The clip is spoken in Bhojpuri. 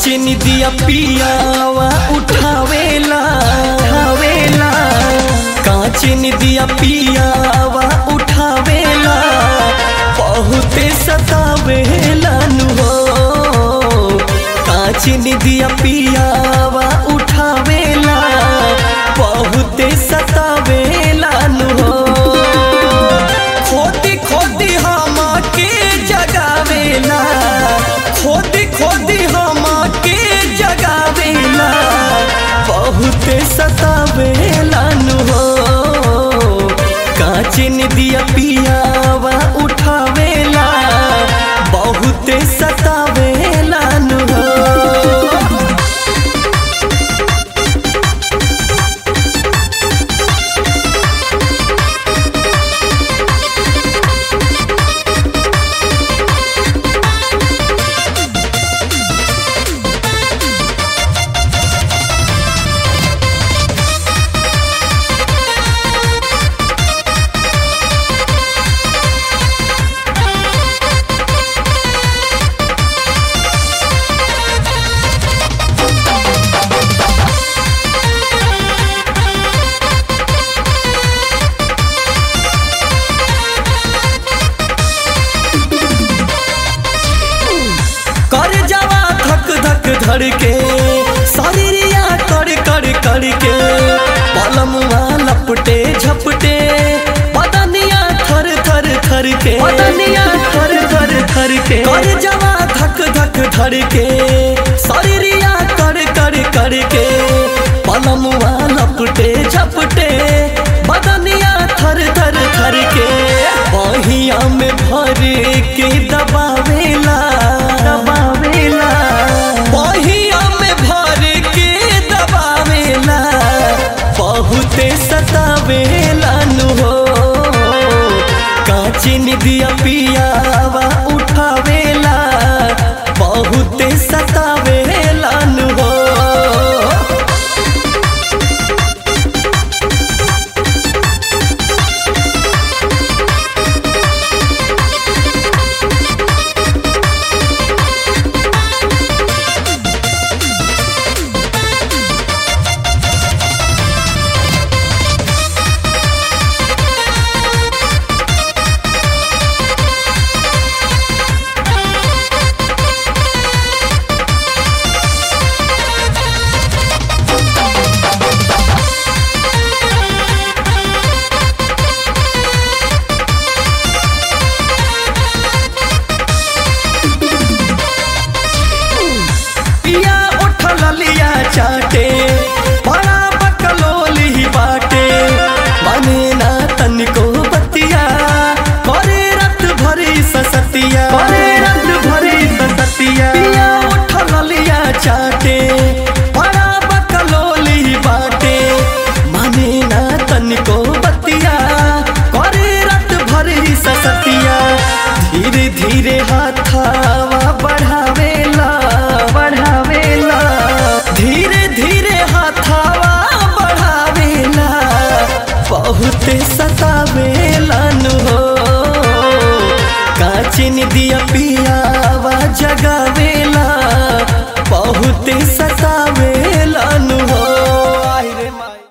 काचिन दिया पियावा उठावेला काचिन दिया पियावा उठावेला बहुते सतावेला नु हो काचिन दिया पियावा उठावेला बहुते सतावेला नु हो खोदी खोदी हमा के जगावेला खोदी खोदी हमा के जगावेला बहुते सतावेला नु हो काचिन दिया पियावा उठावेला बहुते सतावेला नु हो। कर जावा धक धक धड़ के शरीरिया कर कर कर के पलमुआ लपटे झपटे बदनिया थर थर थर के बदनिया थर थर थर के कर जावा धक धक धड़ के शरीरिया कर कर कर के पलमुआ लपटे झपटे बदनिया थर थर थर के बहिया में भर के दबावेला बहिया में भर के दबावेला बहुते सतावेला नु हो काचिन दिया पियावा उठावेला बहुते सतावेला नु हो। पिया उठल लिया चाटे बड़ा बकलोली बाटे माने ना तनिको बतिया करे रत भरी ससतिया पिया उठल लिया चाटे बड़ा बकलोली बाटे माने ना तनिको बतिया करे रत भरी ससतिया धीरे धीरे हाथावा बढ़ावेला धीरे धीरे हाथावा बढ़ावेला बहुते सतावेला नु हो काचिन दिया पियावा जगावेला बहुते